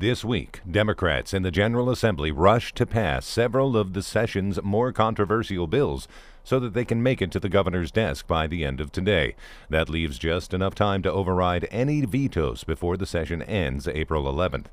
This week, Democrats in the General Assembly rush to pass several of the session's more controversial bills so that they can make it to the governor's desk by the end of today. That leaves just enough time to override any vetoes before the session ends April 11th.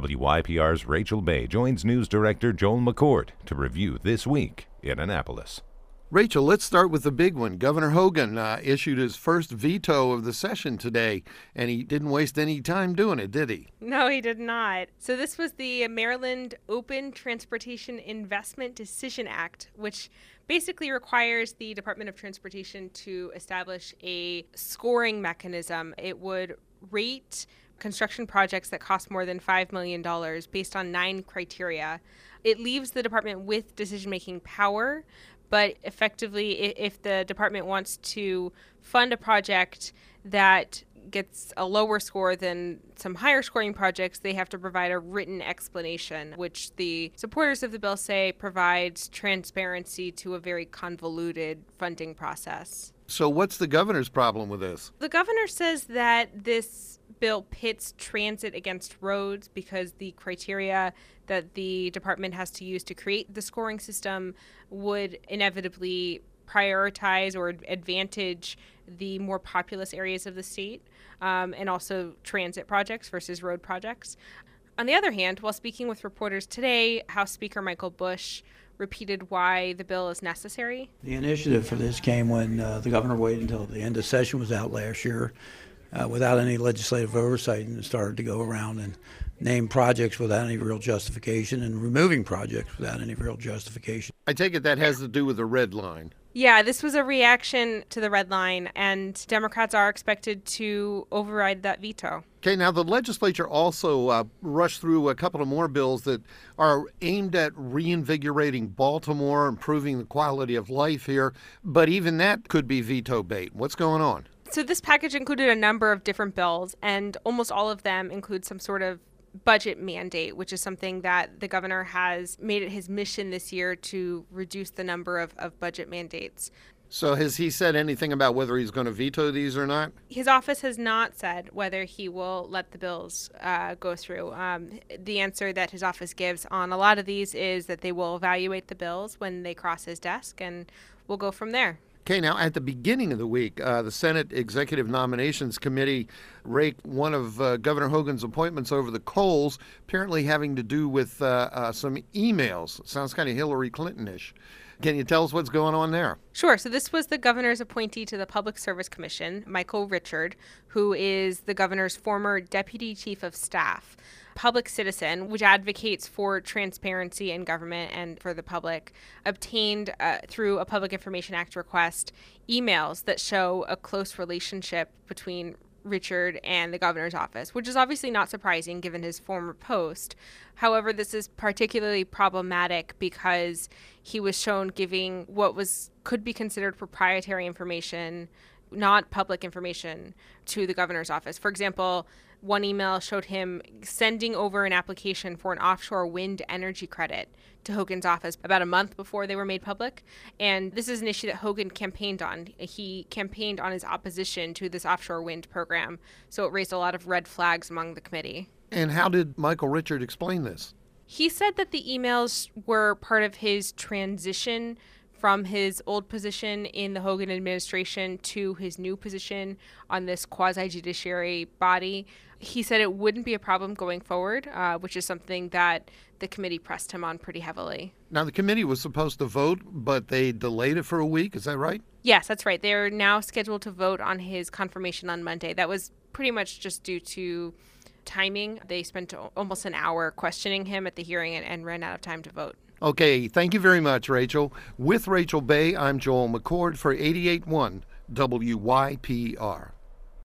WYPR's Rachel Bay joins news director Joel McCord to review this week in Annapolis. Rachel, let's start with the big one. Governor Hogan issued his first veto of the session today, and he didn't waste any time doing it, did he? No, he did not. So this was the Maryland Open Transportation Investment Decision Act, which basically requires the Department of Transportation to establish a scoring mechanism. It would rate construction projects that cost more than $5 million based on 9 criteria. It leaves the department with decision-making power, but effectively, if the department wants to fund a project that gets a lower score than some higher scoring projects, they have to provide a written explanation, which the supporters of the bill say provides transparency to a very convoluted funding process. So what's the governor's problem with this? The governor says that this bill pits transit against roads because the criteria that the department has to use to create the scoring system would inevitably prioritize or advantage the more populous areas of the state, and also transit projects versus road projects. On the other hand, while speaking with reporters today, House Speaker Michael Bush repeated why the bill is necessary. The initiative for this came when the governor waited until the end of session was out last year without any legislative oversight and started to go around and name projects without any real justification and removing projects without any real justification. I take it that has to do with the red line. Yeah, this was a reaction to the red line, and Democrats are expected to override that veto. Okay, now the legislature also rushed through a couple of more bills that are aimed at reinvigorating Baltimore, improving the quality of life here, but even that could be veto bait. What's going on? So this package included a number of different bills, and almost all of them include some sort of budget mandate, which is something that the governor has made it his mission this year to reduce the number of budget mandates. So has he said anything about whether he's going to veto these or not? His office has not said whether he will let the bills go through. The answer that his office gives on a lot of these is that they will evaluate the bills when they cross his desk, and we'll go from there. Okay, now at the beginning of the week, the Senate Executive Nominations Committee raked one of Governor Hogan's appointments over the coals, apparently having to do with some emails. Sounds kind of Hillary Clinton-ish. Can you tell us what's going on there? Sure. So this was the governor's appointee to the Public Service Commission, Michael Richard, who is the governor's former deputy chief of staff. Public Citizen, which advocates for transparency in government and for the public, obtained through a Public Information Act request emails that show a close relationship between Richard and the governor's office, which is obviously not surprising given his former post. However, this is particularly problematic because he was shown giving what could be considered proprietary information, not public information, to the governor's office. For example, one email showed him sending over an application for an offshore wind energy credit to Hogan's office about a month before they were made public. And this is an issue that Hogan campaigned on. He campaigned on his opposition to this offshore wind program, so it raised a lot of red flags among the committee. And how did Michael Richard explain this? He said that the emails were part of his transition from his old position in the Hogan administration to his new position on this quasi-judiciary body. He said it wouldn't be a problem going forward, which is something that the committee pressed him on pretty heavily. Now, the committee was supposed to vote, but they delayed it for a week. Is that right? Yes, that's right. They're now scheduled to vote on his confirmation on Monday. That was pretty much just due to timing. They spent almost an hour questioning him at the hearing and ran out of time to vote. Okay, thank you very much, Rachel. With Rachel Bay, I'm Joel McCord for 88.1 WYPR.